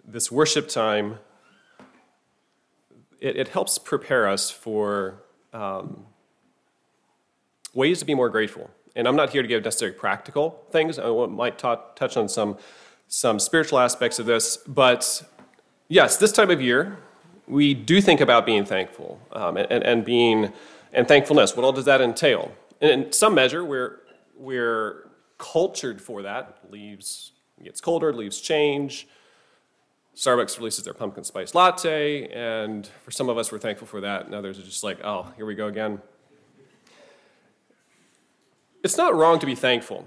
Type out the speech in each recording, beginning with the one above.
this worship time, it helps prepare us for ways to be more grateful. And I'm not here to give necessarily practical things. I might touch on some spiritual aspects of this. But yes, this time of year, we do think about being thankful and thankfulness. What all does that entail? And in some measure, we're cultured for that. Leaves gets colder, leaves change. Starbucks releases their pumpkin spice latte, and for some of us, we're thankful for that, and others are just like, oh, here we go again. It's not wrong to be thankful,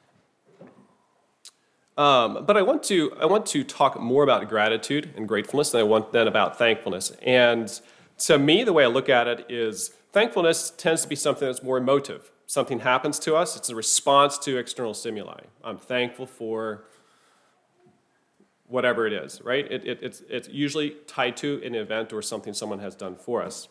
but I want to talk more about gratitude and gratefulness than about thankfulness. And to me, the way I look at it is thankfulness tends to be something that's more emotive. Something happens to us; it's a response to external stimuli. I'm thankful for whatever it is, right? It's usually tied to an event or something someone has done for us.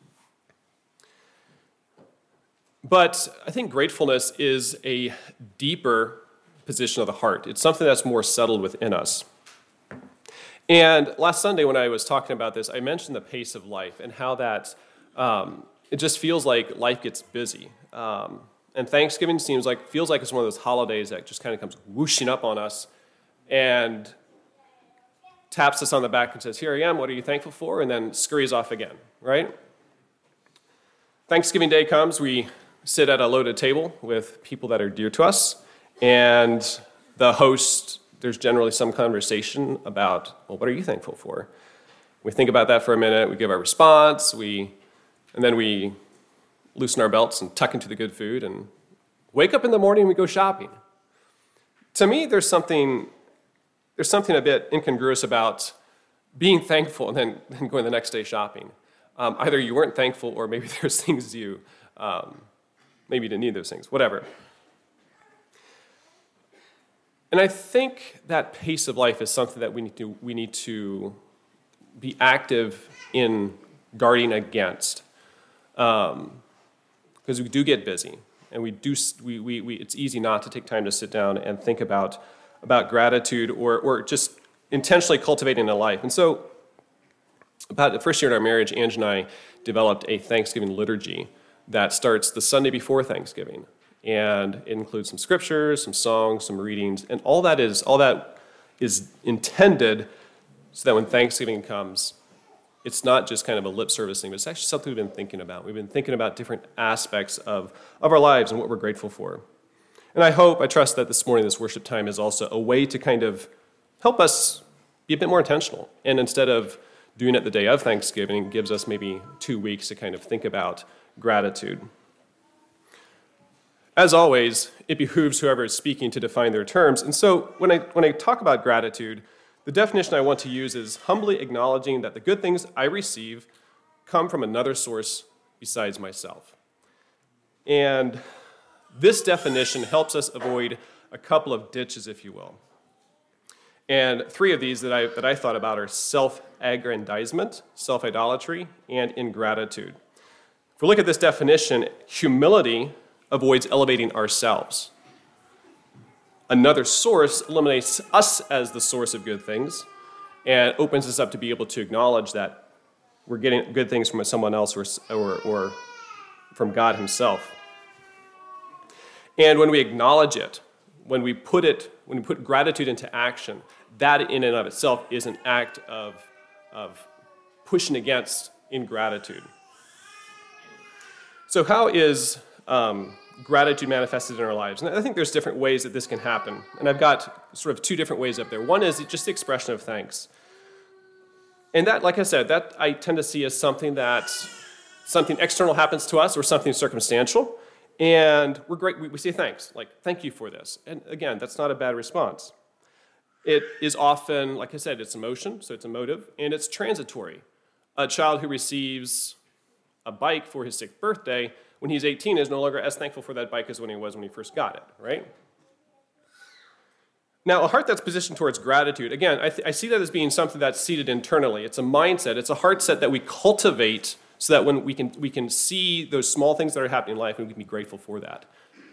But I think gratefulness is a deeper position of the heart. It's something that's more settled within us. And last Sunday when I was talking about this, I mentioned the pace of life and how that it just feels like life gets busy. And Thanksgiving feels like it's one of those holidays that just kind of comes whooshing up on us and taps us on the back and says, here I am, what are you thankful for? And then scurries off again, right? Thanksgiving Day comes, we sit at a loaded table with people that are dear to us, and the host, there's generally some conversation about, well, what are you thankful for? We think about that for a minute, we give our response, and then we loosen our belts and tuck into the good food and wake up in the morning and we go shopping. To me, there's something a bit incongruous about being thankful and then going the next day shopping. Either you weren't thankful or maybe there's things maybe you didn't need those things, whatever. And I think that pace of life is something that we need to be active in guarding against. Because we do get busy, and it's easy not to take time to sit down and think about gratitude or just intentionally cultivating a life. And so about the first year in our marriage, Ange and I developed a Thanksgiving liturgy that starts the Sunday before Thanksgiving. And it includes some scriptures, some songs, some readings, and all that is intended so that when Thanksgiving comes, it's not just kind of a lip service thing, but it's actually something we've been thinking about. We've been thinking about different aspects of our lives and what we're grateful for. And I trust that this morning, this worship time is also a way to kind of help us be a bit more intentional. And instead of doing it the day of Thanksgiving, it gives us maybe 2 weeks to kind of think about gratitude. As always, it behooves whoever is speaking to define their terms. And so when I talk about gratitude, the definition I want to use is humbly acknowledging that the good things I receive come from another source besides myself. And this definition helps us avoid a couple of ditches, if you will. And 3 of these that I thought about are self-aggrandizement, self-idolatry, and ingratitude. If we look at this definition, humility avoids elevating ourselves. Another source eliminates us as the source of good things and opens us up to be able to acknowledge that we're getting good things from someone else or from God himself. And when we acknowledge it, when we put gratitude into action, that in and of itself is an act of pushing against ingratitude. So how is gratitude manifested in our lives? And I think there's different ways that this can happen. And I've got sort of 2 different ways up there. One is just the expression of thanks. And that, like I said, that I tend to see as something external happens to us or something circumstantial. And we're great. We say thanks, like, thank you for this. And again, that's not a bad response. It is often, like I said, it's emotion, so it's emotive, and it's transitory. A child who receives a bike for his 6th birthday, when he's 18, is no longer as thankful for that bike as when he was when he first got it, right? Now, a heart that's positioned towards gratitude, again, I see that as being something that's seated internally. It's a mindset. It's a heart set that we cultivate so that when we can see those small things that are happening in life and we can be grateful for that.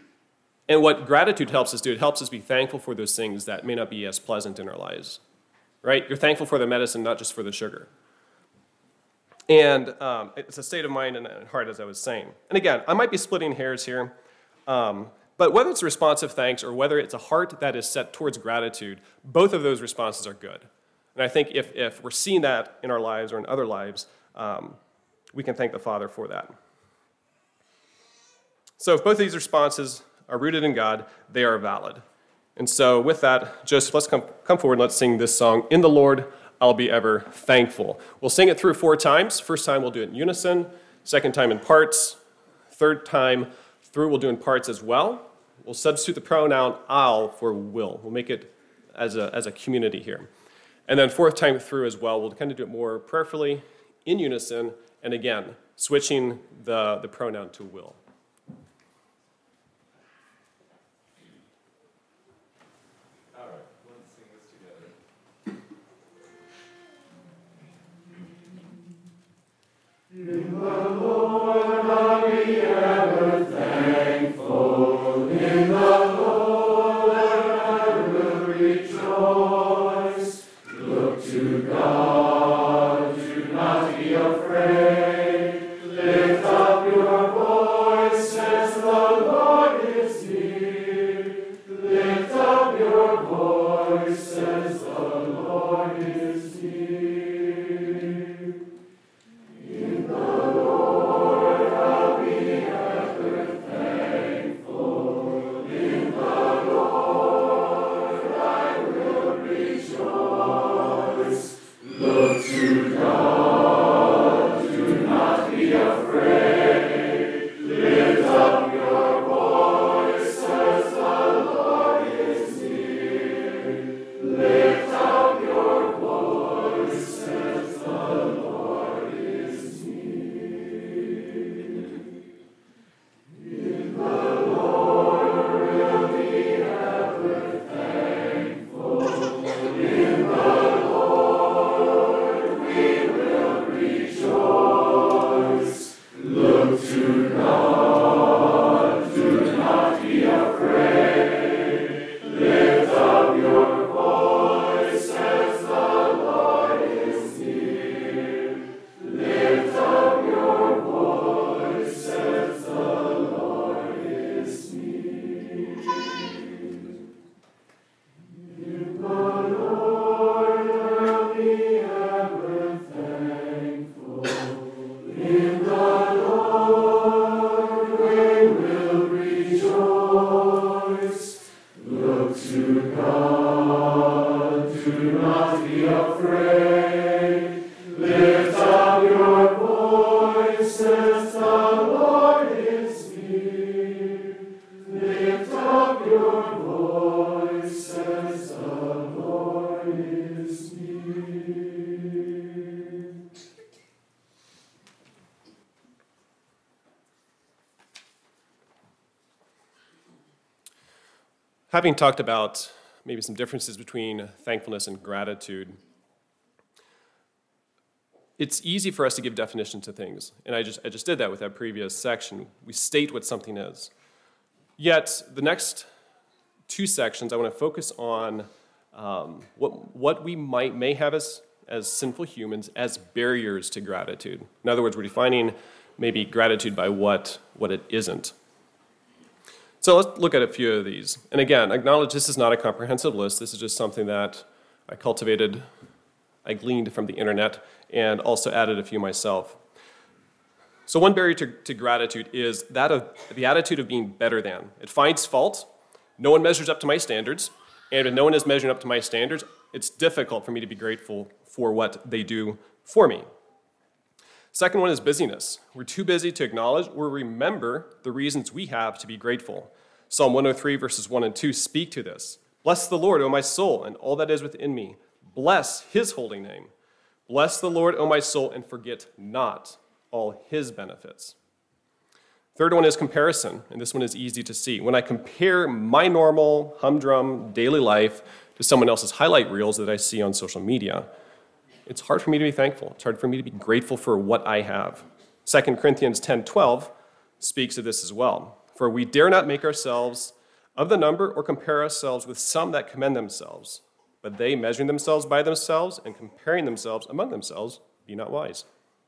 And what gratitude helps us do, it helps us be thankful for those things that may not be as pleasant in our lives. right? You're thankful for the medicine, not just for the sugar. And it's a state of mind and heart, as I was saying. And again, I might be splitting hairs here, but whether it's responsive thanks or whether it's a heart that is set towards gratitude, both of those responses are good. And I think if we're seeing that in our lives or in other lives, we can thank the Father for that. So if both of these responses are rooted in God, they are valid. And so with that, Joseph, let's come forward and let's sing this song, In the Lord I'll Be Ever Thankful. We'll sing it through 4 times. First time we'll do it in unison. Second time in parts. Third time through we'll do in parts as well. We'll substitute the pronoun I'll for will. We'll make it as a community here. And then fourth time through as well, we'll kind of do it more prayerfully in unison, and again, switching the pronoun to will. All right, let's sing this together. In the Lord I'll be ever thankful. In the Lord I will rejoice. Look to God, do not be afraid. Lift up your voices, the Lord is near. Lift up your voices, the Lord is near. In the Lord I'll be ever thankful. In the Lord I will rejoice. Look to God, do not be afraid. Lift up your voices, the Lord is near. Lift up your voices, the Lord is near. In the Lord we'll be ever thankful. In the Lord we will rejoice. Look to God, do not be afraid. Lift up your voices, the Lord is near. Lift up your voices, the Lord is near. In the Lord I'll be ever thankful. In the Lord we will rejoice. Look to God, do not be afraid. Lift up your voices, the Lord is near. Lift up your voices, the Lord is near. Having talked about maybe some differences between thankfulness and gratitude, it's easy for us to give definitions to things, and I just did that with that previous section. We state what something is. Yet, the next 2 sections, I want to focus on what we may have as sinful humans as barriers to gratitude. In other words, we're defining maybe gratitude by what it isn't. So let's look at a few of these. And again, acknowledge this is not a comprehensive list. This is just something that I cultivated, I gleaned from the internet, and also added a few myself. So one barrier to gratitude is that of the attitude of being better than. It finds fault. No one measures up to my standards. And if no one is measuring up to my standards, it's difficult for me to be grateful for what they do for me. Second one is busyness. We're too busy to acknowledge or remember the reasons we have to be grateful. Psalm 103 verses 1 and 2 speak to this. Bless the Lord, O my soul, and all that is within me. Bless his holy name. Bless the Lord, O my soul, and forget not all his benefits. Third one is comparison, and this one is easy to see. When I compare my normal, humdrum daily life to someone else's highlight reels that I see on social media, it's hard for me to be thankful. It's hard for me to be grateful for what I have. 2 Corinthians 10:12 speaks of this as well. For we dare not make ourselves of the number or compare ourselves with some that commend themselves. but they, measuring themselves by themselves and comparing themselves among themselves, be not wise.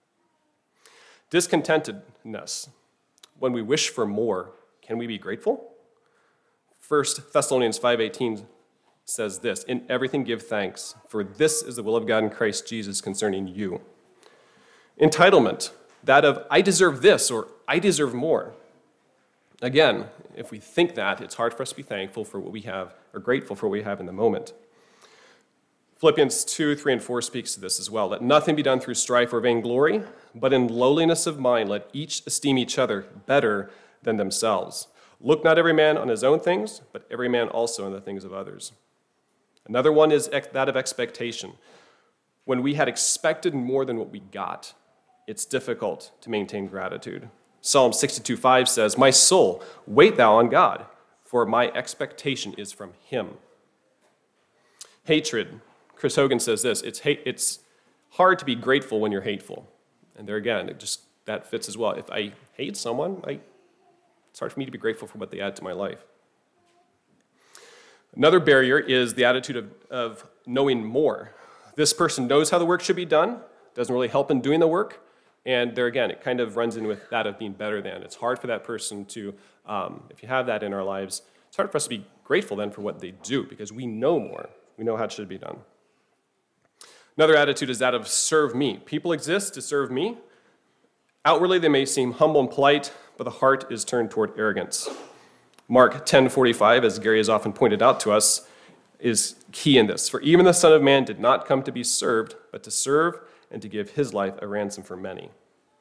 Discontentedness. When we wish for more, can we be grateful? 1 Thessalonians 5:18 says this, "In everything give thanks, for this is the will of God in Christ Jesus concerning you." Entitlement, that of I deserve this or I deserve more. Again, if we think that, it's hard for us to be thankful for what we have or grateful for what we have in the moment. Philippians 2:3 and 4 speaks to this as well. Let nothing be done through strife or vainglory, but in lowliness of mind let each esteem each other better than themselves. Look not every man on his own things, but every man also on the things of others. Another one is that of expectation. When we had expected more than what we got, it's difficult to maintain gratitude. Psalm 62:5 says, "My soul, wait thou on God, for my expectation is from him." Hatred. Chris Hogan says this, it's hard to be grateful when you're hateful. And there again, that fits as well. If I hate someone, it's hard for me to be grateful for what they add to my life. Another barrier is the attitude of knowing more. This person knows how the work should be done, doesn't really help in doing the work, and there again, it kind of runs in with that of being better than. It's hard for that person to, if you have that in our lives, it's hard for us to be grateful then for what they do because we know more. We know how it should be done. Another attitude is that of serve me. People exist to serve me. Outwardly, they may seem humble and polite, but the heart is turned toward arrogance. Mark 10:45, as Gary has often pointed out to us, is key in this. For even the Son of Man did not come to be served, but to serve and to give his life a ransom for many.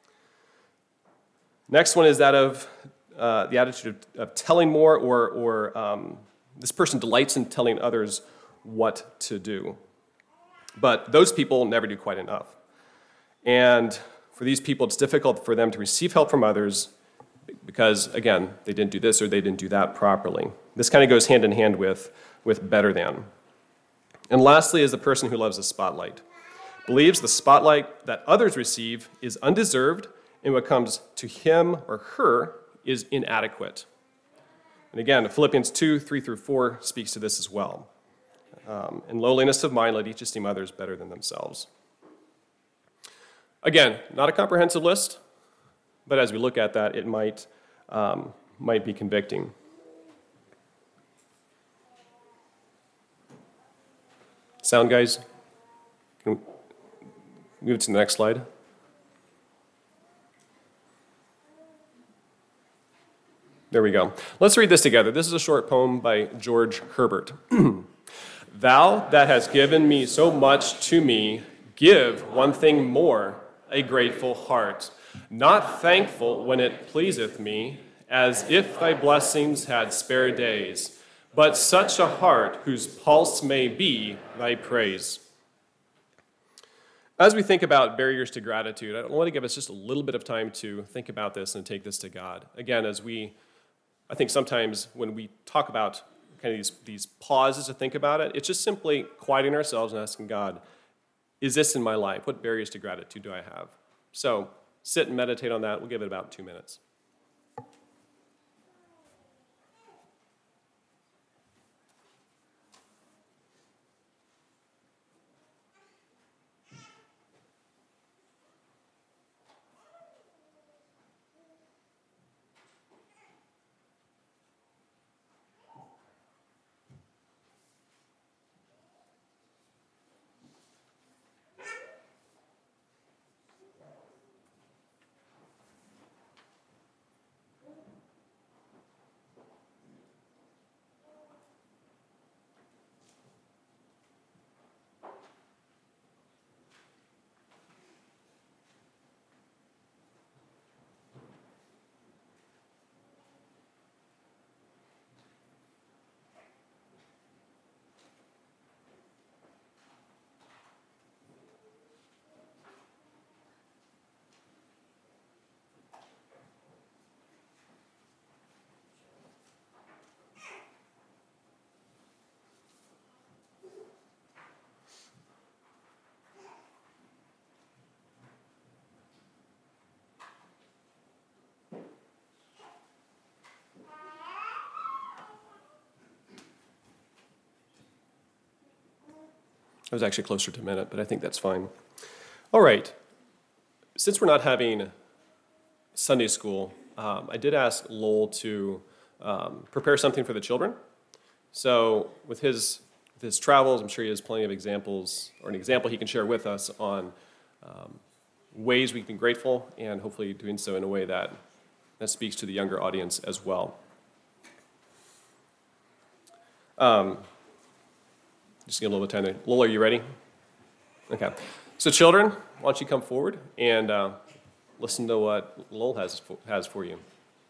Next one is that of the attitude of telling more, or this person delights in telling others what to do. But those people never do quite enough. And for these people, it's difficult for them to receive help from others because, again, they didn't do this or they didn't do that properly. This kind of goes hand in hand with better than. And lastly is the person who loves the spotlight. Believes the spotlight that others receive is undeserved and what comes to him or her is inadequate. And again, Philippians 2:3-4 speaks to this as well. In lowliness of mind, let each esteem others better than themselves. Again, not a comprehensive list, but as we look at that, it might be convicting. Sound, guys? Can we move to the next slide? There we go. Let's read this together. This is a short poem by George Herbert. Thou that hast given me so much to me, give one thing more, a grateful heart, not thankful when it pleaseth me, as if thy blessings had spare days, but such a heart whose pulse may be thy praise. As we think about barriers to gratitude, I want to give us just a little bit of time to think about this and take this to God. Again, I think sometimes when we talk about kind of these pauses to think about it, it's just simply quieting ourselves and asking God, is this in my life? What barriers to gratitude do I have? So sit and meditate on that. We'll give it about 2 minutes. I was actually closer to a minute, but I think that's fine. All right. Since we're not having Sunday school, I did ask Lowell to prepare something for the children. So with his travels, I'm sure he has plenty of examples, or an example he can share with us on ways we can be grateful, and hopefully doing so in a way that speaks to the younger audience as well. Just give a little bit of time there. Lowell, are you ready? Okay. So children, why don't you come forward and listen to what Lowell has for you.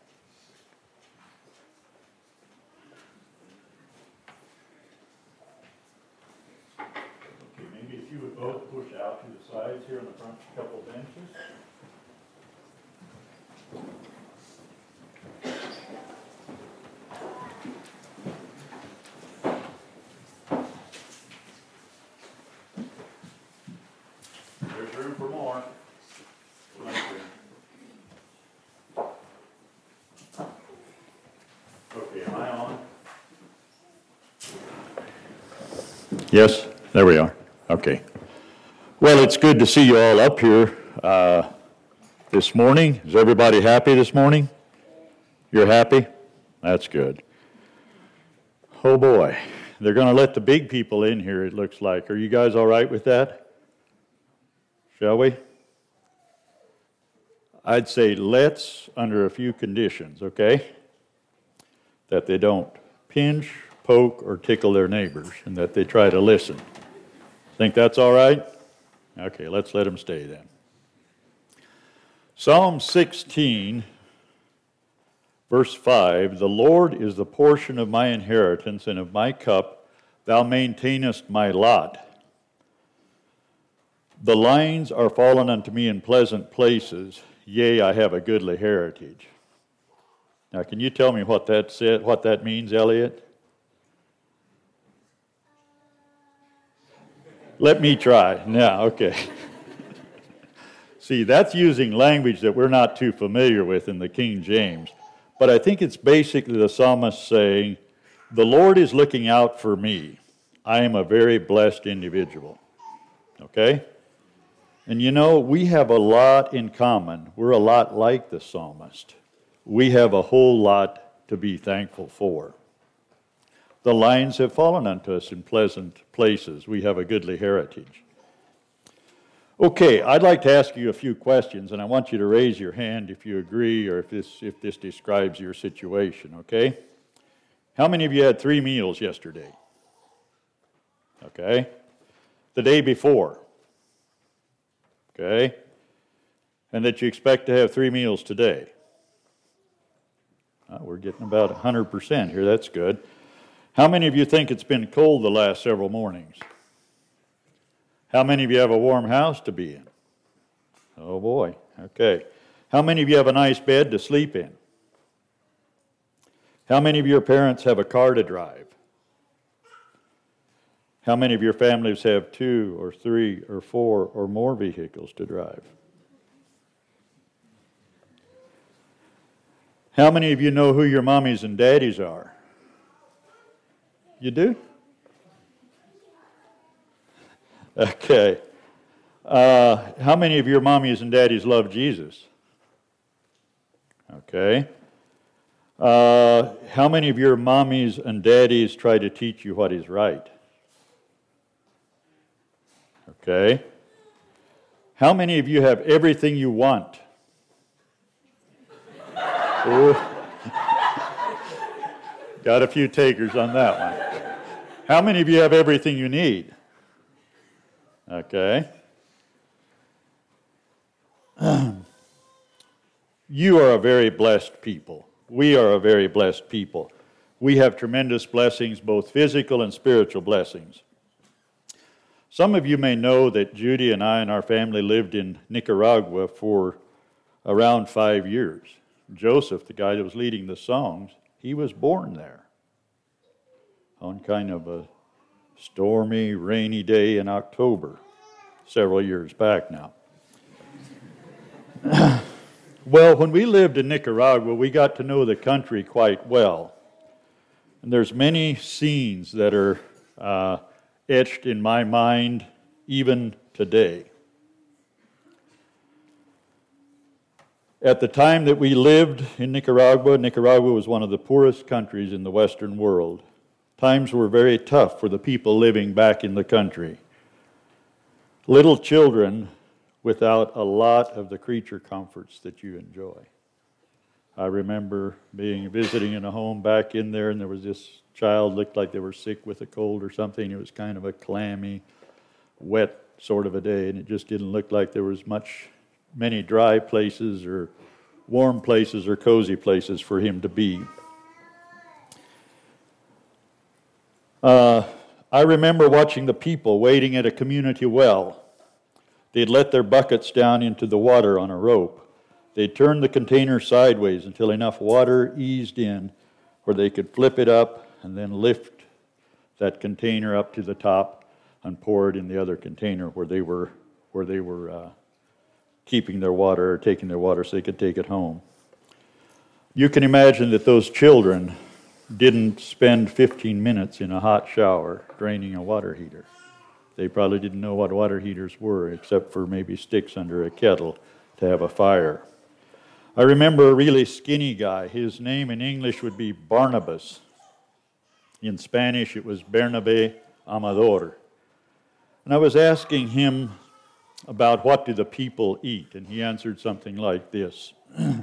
Okay, maybe if you would both push out to the sides here on the front couple benches. There's room for more. Okay, am I on? Yes, there we are. Okay. Well, it's good to see you all up here this morning. Is everybody happy this morning? You're happy? That's good. Oh boy, they're going to let the big people in here, it looks like. Are you guys all right with that? Shall we? I'd say let's under a few conditions, okay? That they don't pinch, poke, or tickle their neighbors, and that they try to listen. Think that's all right? Okay, let's let them stay then. Psalm 16, verse 5, "The Lord is the portion of my inheritance, and of my cup thou maintainest my lot. The lines are fallen unto me in pleasant places, yea, I have a goodly heritage." Now, can you tell me what that means, Elliot? Let me try. Yeah, okay. See, that's using language that we're not too familiar with in the King James. But I think it's basically the psalmist saying, the Lord is looking out for me. I am a very blessed individual. Okay? And you know, we have a lot in common. We're a lot like the psalmist. We have a whole lot to be thankful for. The lines have fallen unto us in pleasant places. We have a goodly heritage. Okay, I'd like to ask you a few questions, and I want you to raise your hand if you agree or if this describes your situation, okay? How many of you had 3 meals yesterday? Okay. The day before? Okay. And that you expect to have 3 meals today? We're getting about 100% here. That's good. How many of you think it's been cold the last several mornings? How many of you have a warm house to be in? Oh boy, okay. How many of you have a nice bed to sleep in? How many of your parents have a car to drive? How many of your families have 2 or 3 or 4 or more vehicles to drive? How many of you know who your mommies and daddies are? You do? Okay. How many of your mommies and daddies love Jesus? Okay. How many of your mommies and daddies try to teach you what is right? Okay. How many of you have everything you want? Ooh. Got a few takers on that one. How many of you have everything you need? Okay. You are a very blessed people. We are a very blessed people. We have tremendous blessings, both physical and spiritual blessings. Some of you may know that Judy and I and our family lived in Nicaragua for around 5 years. Joseph, the guy that was leading the songs, he was born there on kind of a stormy, rainy day in October, several years back now. Well, when we lived in Nicaragua, we got to know the country quite well. And there's many scenes that are etched in my mind even today. At the time that we lived in Nicaragua, Nicaragua was one of the poorest countries in the Western world. Times were very tough for the people living back in the country. Little children without a lot of the creature comforts that you enjoy. I remember visiting in a home back in there, and there was this child, looked like they were sick with a cold or something. It was kind of a clammy, wet sort of a day, and it just didn't look like there was many dry places or warm places or cozy places for him to be. I remember watching the people waiting at a community well. They'd let their buckets down into the water on a rope. They'd turn the container sideways until enough water eased in where they could flip it up and then lift that container up to the top and pour it in the other container where they were keeping their water or taking their water so they could take it home. You can imagine that those children didn't spend 15 minutes in a hot shower draining a water heater. They probably didn't know what water heaters were, except for maybe sticks under a kettle to have a fire. I remember a really skinny guy. His name in English would be Barnabas. In Spanish, it was Bernabé Amador. And I was asking him about what do the people eat, and he answered something like this.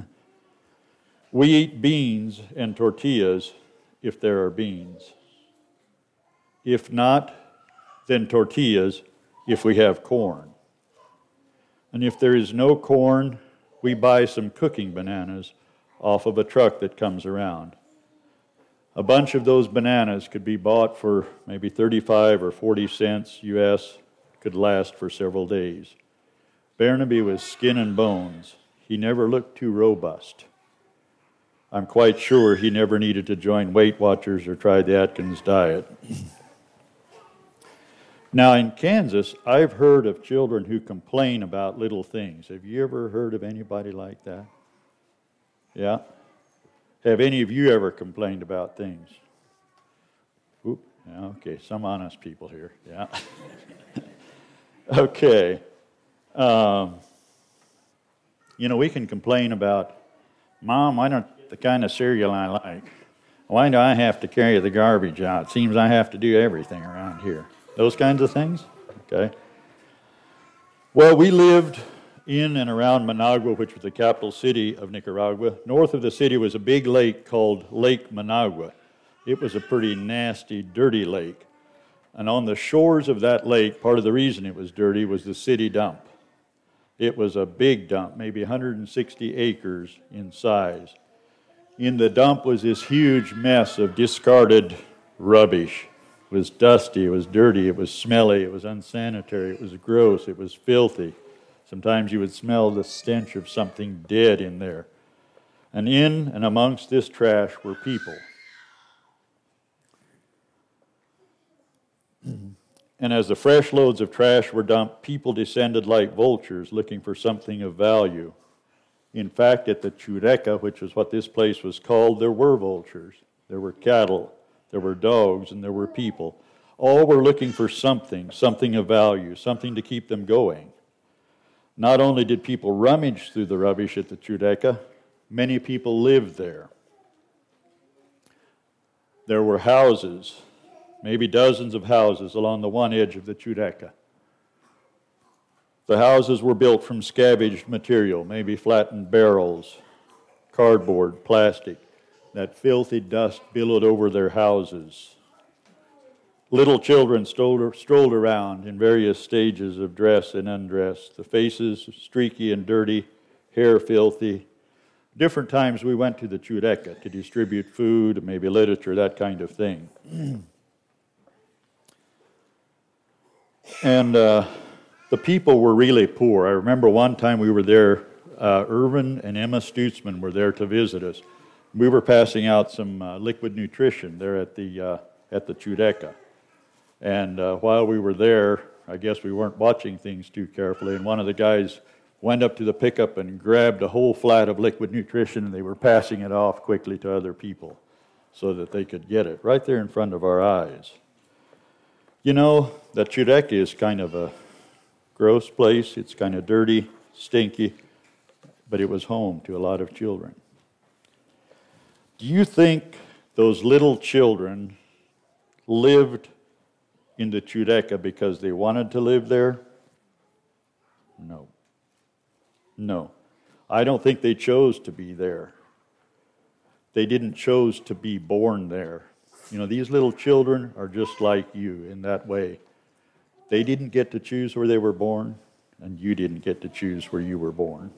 We eat beans and tortillas if there are beans. If not, then tortillas if we have corn. And if there is no corn, we buy some cooking bananas off of a truck that comes around. A bunch of those bananas could be bought for maybe 35 or 40 cents US, could last for several days. Barnaby was skin and bones. He never looked too robust. I'm quite sure he never needed to join Weight Watchers or try the Atkins diet. Now, in Kansas, I've heard of children who complain about little things. Have you ever heard of anybody like that? Yeah? Have any of you ever complained about things? Oop, yeah, okay, some honest people here, yeah. Okay. We can complain about, Mom, why don't the kind of cereal I like? Why do I have to carry the garbage out? It seems I have to do everything around here. Those kinds of things? Okay. Well, we lived in and around Managua, which was the capital city of Nicaragua. North of the city was a big lake called Lake Managua. It was a pretty nasty, dirty lake. And on the shores of that lake, part of the reason it was dirty was the city dump. It was a big dump, maybe 160 acres in size. In the dump was this huge mess of discarded rubbish. It was dusty, it was dirty, it was smelly, it was unsanitary, it was gross, it was filthy. Sometimes you would smell the stench of something dead in there. And in and amongst this trash were people. And as the fresh loads of trash were dumped, people descended like vultures looking for something of value. In fact, at the Chureca, which is what this place was called, there were vultures. There were cattle, there were dogs, and there were people. All were looking for something of value, something to keep them going. Not only did people rummage through the rubbish at the Chureca, many people lived there. There were houses, maybe dozens of houses along the one edge of the Chureca. The houses were built from scavenged material, maybe flattened barrels, cardboard, plastic. That filthy dust billowed over their houses. Little children strolled around in various stages of dress and undress, the faces streaky and dirty, hair filthy. Different times we went to the Chureca to distribute food, maybe literature, that kind of thing. And the people were really poor. I remember one time we were there, Irvin and Emma Stutzman were there to visit us. We were passing out some liquid nutrition there at the Chureca. And while we were there, I guess we weren't watching things too carefully, and one of the guys went up to the pickup and grabbed a whole flat of liquid nutrition, and they were passing it off quickly to other people so that they could get it right there in front of our eyes. You know, the Chureka is kind of a gross place. It's kind of dirty, stinky, but it was home to a lot of children. Do you think those little children lived in the Chureka because they wanted to live there? No. No. I don't think they chose to be there. They didn't choose to be born there. You know, these little children are just like you in that way. They didn't get to choose where they were born, and you didn't get to choose where you were born.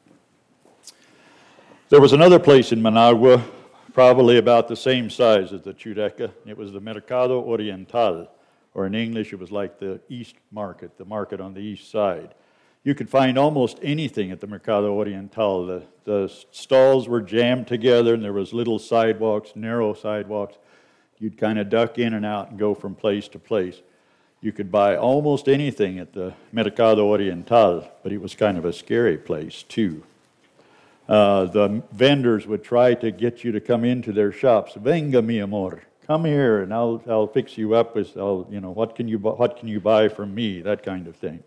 There was another place in Managua, probably about the same size as the Chureka. It was the Mercado Oriental, or in English it was like the East Market, the market on the east side. You could find almost anything at the Mercado Oriental. The stalls were jammed together, and there was little sidewalks, narrow sidewalks. You'd kind of duck in and out and go from place to place. You could buy almost anything at the Mercado Oriental, but it was kind of a scary place too. The vendors would try to get you to come into their shops. Venga, mi amor, come here, and I'll fix you up with, what can you buy from me? That kind of thing.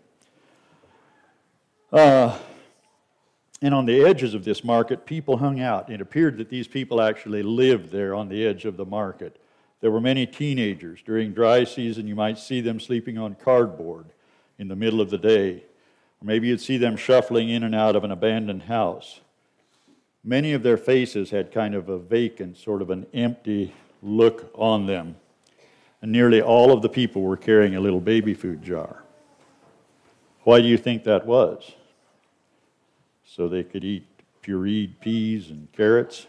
And on the edges of this market, people hung out. It appeared that these people actually lived there on the edge of the market. There were many teenagers. During dry season, you might see them sleeping on cardboard in the middle of the day. Or maybe you'd see them shuffling in and out of an abandoned house. Many of their faces had kind of a vacant, sort of an empty look on them. And nearly all of the people were carrying a little baby food jar. Why do you think that was? So they could eat pureed peas and carrots?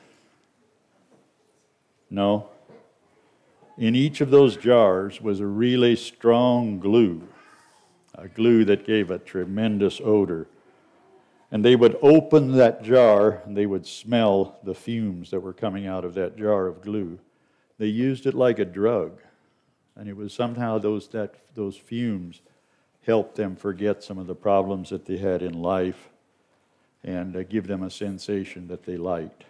No. In each of those jars was a really strong glue, a glue that gave a tremendous odor. And they would open that jar and they would smell the fumes that were coming out of that jar of glue. They used it like a drug. And it was somehow those fumes helped them forget some of the problems that they had in life and give them a sensation that they liked.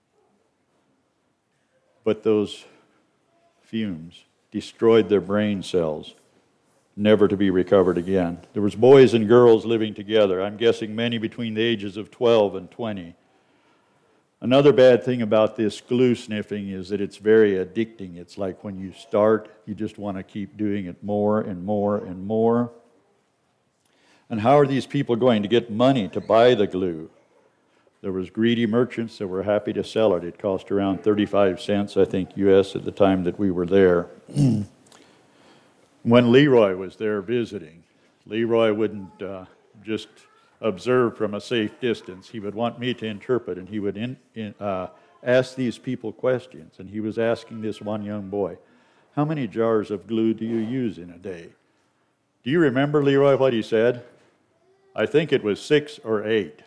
But those fumes destroyed their brain cells, never to be recovered again. There was boys and girls living together, I'm guessing many between the ages of 12 and 20. Another bad thing about this glue sniffing is that it's very addicting. It's like when you start, you just want to keep doing it more and more and more. And how are these people going to get money to buy the glue? There was greedy merchants that were happy to sell it. It cost around 35 cents, I think, U.S. at the time that we were there. When Leroy was there visiting, Leroy wouldn't just observe from a safe distance. He would want me to interpret, and he would ask these people questions. And he was asking this one young boy, how many jars of glue do you use in a day? Do you remember, Leroy, what he said? I think it was 6 or 8.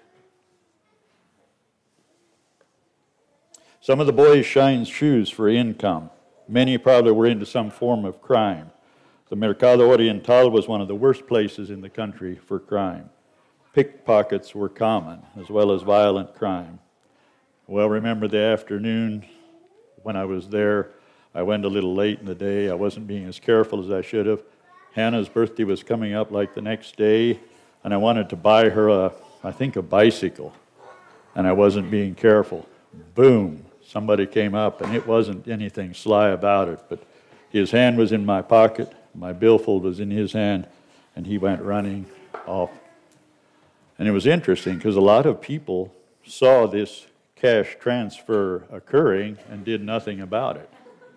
Some of the boys shined shoes for income. Many probably were into some form of crime. The Mercado Oriental was one of the worst places in the country for crime. Pickpockets were common, as well as violent crime. Well, remember the afternoon when I was there, I went a little late in the day. I wasn't being as careful as I should have. Hannah's birthday was coming up like the next day, and I wanted to buy her a bicycle, and I wasn't being careful. Boom, somebody came up, and it wasn't anything sly about it, but his hand was in my pocket, my billfold was in his hand, and he went running off. And it was interesting because a lot of people saw this cash transfer occurring and did nothing about it.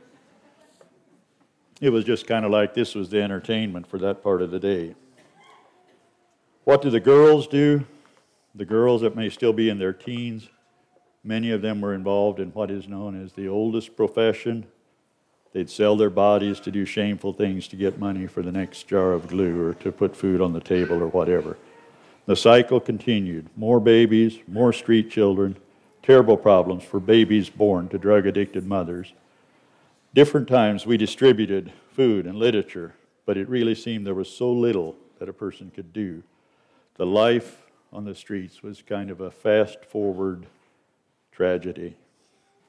It was just kind of like this was the entertainment for that part of the day. What do the girls do? The girls that may still be in their teens, many of them were involved in what is known as the oldest profession. They'd sell their bodies to do shameful things to get money for the next jar of glue or to put food on the table or whatever. The cycle continued. More babies, more street children, terrible problems for babies born to drug-addicted mothers. Different times we distributed food and literature, but it really seemed there was so little that a person could do. The life on the streets was kind of a fast-forward tragedy.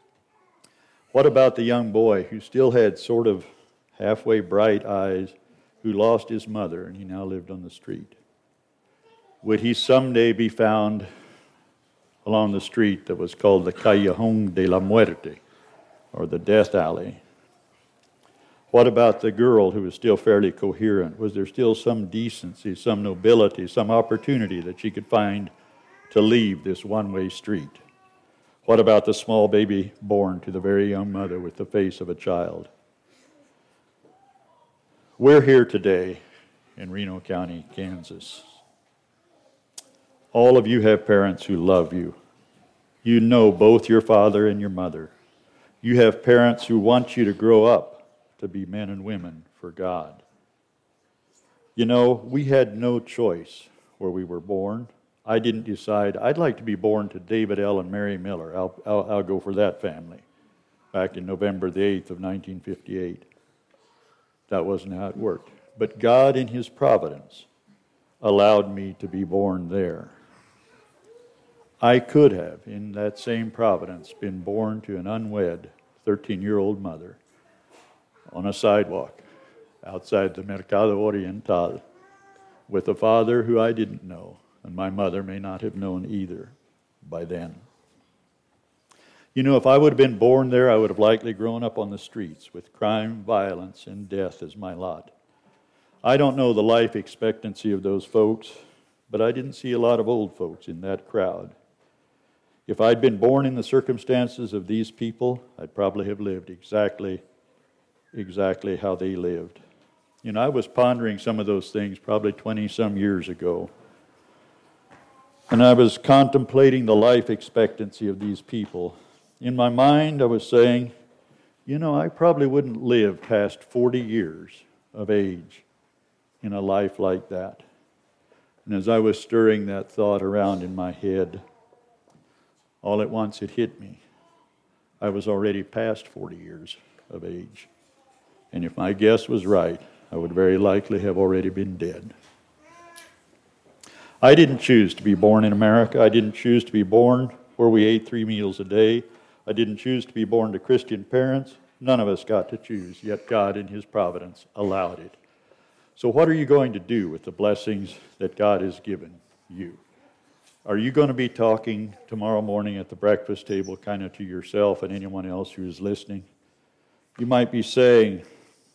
What about the young boy who still had sort of halfway bright eyes who lost his mother and he now lived on the street? Would he someday be found along the street that was called the Callejón de la Muerte, or the death alley? What about the girl who was still fairly coherent? Was there still some decency, some nobility, some opportunity that she could find to leave this one-way street? What about the small baby born to the very young mother with the face of a child? We're here today in Reno County, Kansas. All of you have parents who love you. You know both your father and your mother. You have parents who want you to grow up to be men and women for God. You know, we had no choice where we were born. I didn't decide, I'd like to be born to David L. and Mary Miller. I'll go for that family. Back in November the 8th of 1958. That wasn't how it worked. But God in His providence allowed me to be born there. I could have, in that same providence, been born to an unwed 13-year-old mother on a sidewalk outside the Mercado Oriental with a father who I didn't know, and my mother may not have known either by then. You know, if I would have been born there, I would have likely grown up on the streets with crime, violence, and death as my lot. I don't know the life expectancy of those folks, but I didn't see a lot of old folks in that crowd. If I'd been born in the circumstances of these people, I'd probably have lived exactly how they lived. You know, I was pondering some of those things probably 20-some years ago. And I was contemplating the life expectancy of these people. In my mind, I was saying, you know, I probably wouldn't live past 40 years of age in a life like that. And as I was stirring that thought around in my head, all at once it hit me. I was already past 40 years of age. And if my guess was right, I would very likely have already been dead. I didn't choose to be born in America. I didn't choose to be born where we ate 3 meals a day. I didn't choose to be born to Christian parents. None of us got to choose, yet God in His providence allowed it. So what are you going to do with the blessings that God has given you? Are you going to be talking tomorrow morning at the breakfast table kind of to yourself and anyone else who is listening? You might be saying,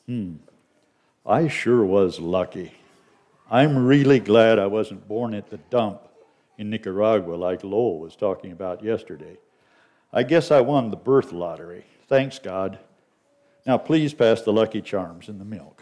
I sure was lucky. I'm really glad I wasn't born at the dump in Nicaragua like Lowell was talking about yesterday. I guess I won the birth lottery. Thanks, God. Now please pass the Lucky Charms and the milk.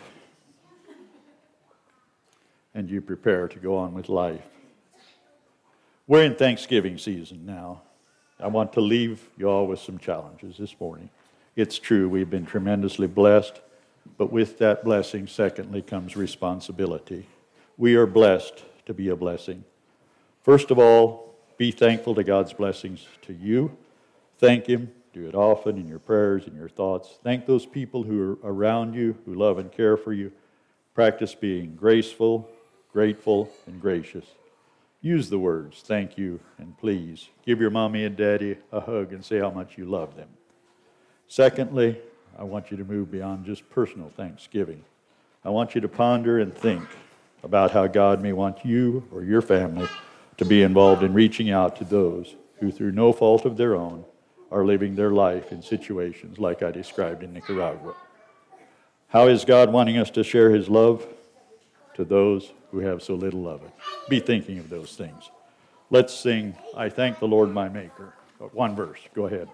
And you prepare to go on with life. We're in Thanksgiving season now. I want to leave you all with some challenges this morning. It's true, we've been tremendously blessed, but with that blessing, secondly, comes responsibility. We are blessed to be a blessing. First of all, be thankful to God's blessings to you. Thank Him. Do it often in your prayers and your thoughts. Thank those people who are around you, who love and care for you. Practice being graceful, grateful, and gracious. Use the words, thank you and please. Give your mommy and daddy a hug and say how much you love them. Secondly, I want you to move beyond just personal thanksgiving. I want you to ponder and think about how God may want you or your family to be involved in reaching out to those who, through no fault of their own, are living their life in situations like I described in Nicaragua. How is God wanting us to share His love? To those who have so little of it. Be thinking of those things. Let's sing, I Thank the Lord My Maker. One verse, go ahead.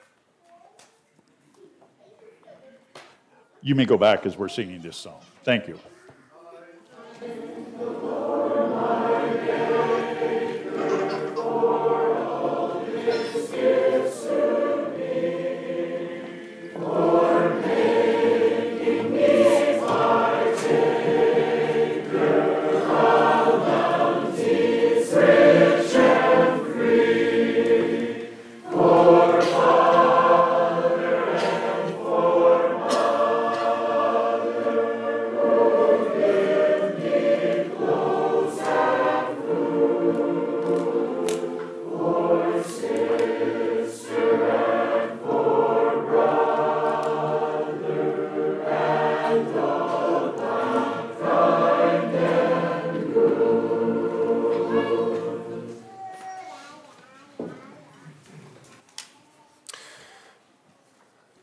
You may go back as we're singing this song. Thank you.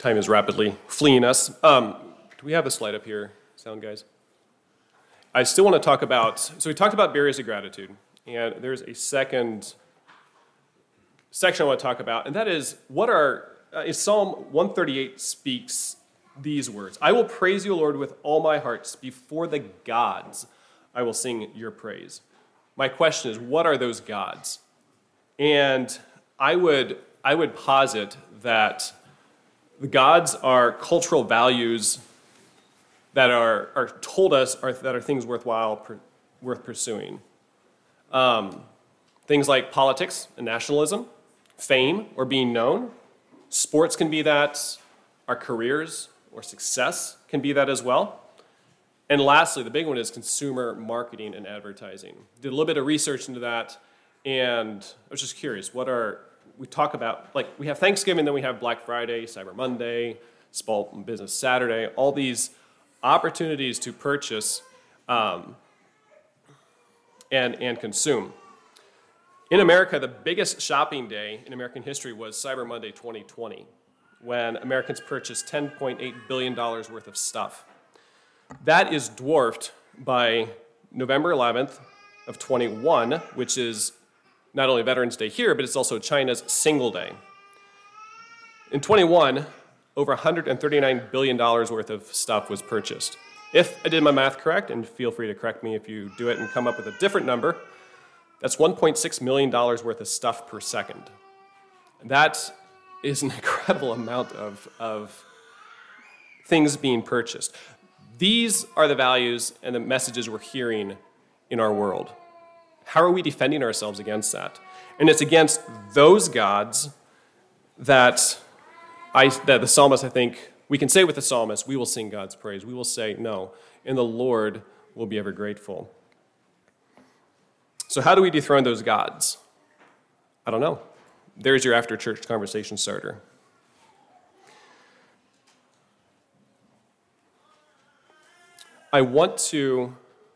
time is rapidly fleeing us. Do we have a slide up here, sound guys? I still want to talk about, so we talked about barriers of gratitude, and there's a second section I want to talk about, and that is Psalm 138 speaks these words. I will praise you, Lord, with all my heart. Before the gods, I will sing your praise. My question is, what are those gods? And I would posit that the gods are cultural values that are told us that are things worth pursuing. Things like politics and nationalism, fame or being known. Sports can be that. Our careers or success can be that as well. And lastly, the big one is consumer marketing and advertising. Did a little bit of research into that, and I was just curious, we talk about, like, we have Thanksgiving, then we have Black Friday, Cyber Monday, Small Business Saturday, all these opportunities to purchase and consume. In America, the biggest shopping day in American history was Cyber Monday 2020, when Americans purchased $10.8 billion worth of stuff. That is dwarfed by November 11th of 21, which is not only Veterans Day here, but it's also China's Single Day. In 21, over $139 billion worth of stuff was purchased. If I did my math correct, and feel free to correct me if you do it and come up with a different number, that's $1.6 million worth of stuff per second. That is an incredible amount of things being purchased. These are the values and the messages we're hearing in our world. How are we defending ourselves against that? And it's against those gods that the psalmist, I think, we can say with the psalmist, we will sing God's praise. We will say no, and the Lord will be ever grateful. So how do we dethrone those gods? I don't know. There's your after-church conversation starter. I want to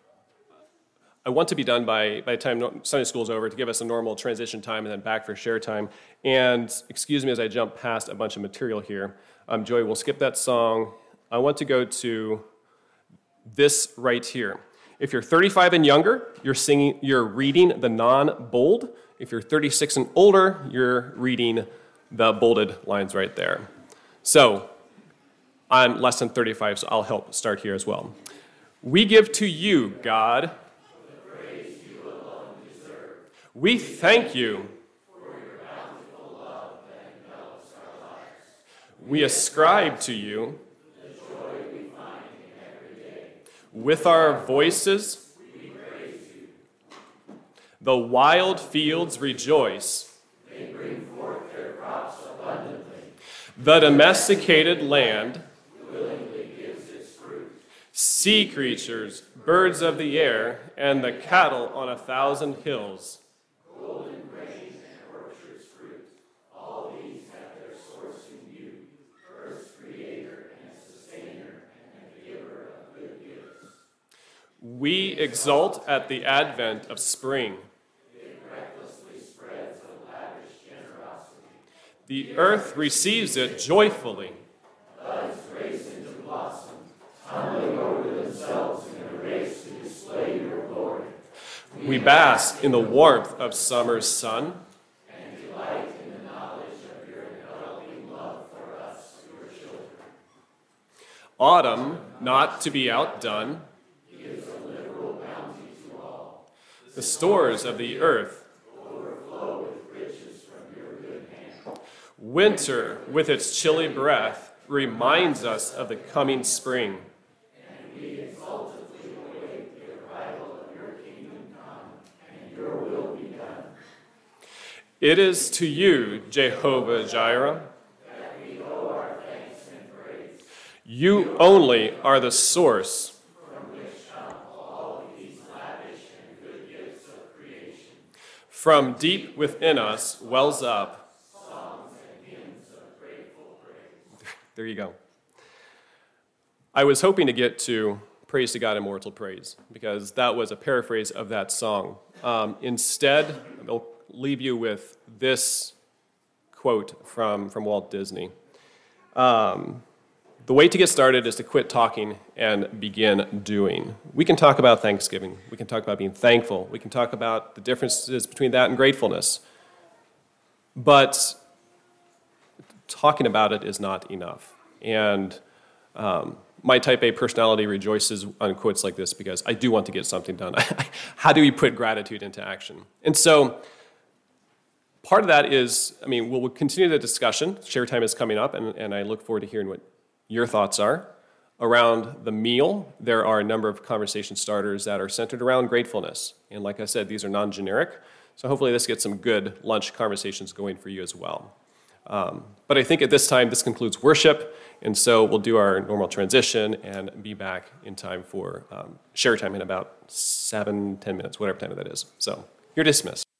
be done by the time Sunday school is over to give us a normal transition time and then back for share time. And excuse me as I jump past a bunch of material here. Joey, we'll skip that song. I want to go to this right here. If you're 35 and younger, you're reading the non-bold. If you're 36 and older, you're reading the bolded lines right there. So I'm less than 35, so I'll help start here as well. We give to you, God, the praise you alone deserve. We thank you for your bountiful love that envelops our lives. We ascribe to you the joy we find in every day. With our voices, we praise you. The wild fields rejoice. They bring forth their crops abundantly. The domesticated land willingly gives its fruit. Sea creatures, birds of the air, and the cattle on 1,000 hills. Golden grain and orchards fruit, all these have their source in you, earth's creator and sustainer and the giver of good gifts. We exult at the advent of spring. It recklessly spreads a lavish generosity. The earth receives it joyfully. Buds race into blossom, tumbling over themselves in a race to display your glory. We bask in the warmth of summer's sun and delight in the knowledge of your enveloping love for us, your children. Autumn, not to be outdone, gives a liberal bounty to all. The stores of the earth overflow with riches from your good hand. Winter, with its chilly breath, reminds us of the coming spring. And we exultantly await the arrival of your kingdom come, and your will be done. It is to you, Jehovah Jireh, that we owe our thanks and praise. You only are the source from which come all of these lavish and good gifts of creation. From deep within us wells up There you go. I was hoping to get to Praise to God, Immortal Praise, because that was a paraphrase of that song. Instead, I'll leave you with this quote from Walt Disney. The way to get started is to quit talking and begin doing. We can talk about Thanksgiving. We can talk about being thankful. We can talk about the differences between that and gratefulness. But talking about it is not enough. And my type A personality rejoices on quotes like this because I do want to get something done. How do we put gratitude into action? And so part of that is, we'll continue the discussion. Share time is coming up, and I look forward to hearing what your thoughts are. Around the meal, there are a number of conversation starters that are centered around gratefulness. And like I said, these are non-generic. So hopefully this gets some good lunch conversations going for you as well. But I think at this time, this concludes worship. And so we'll do our normal transition and be back in time for share time in about 7-10 minutes, whatever time that is. So you're dismissed.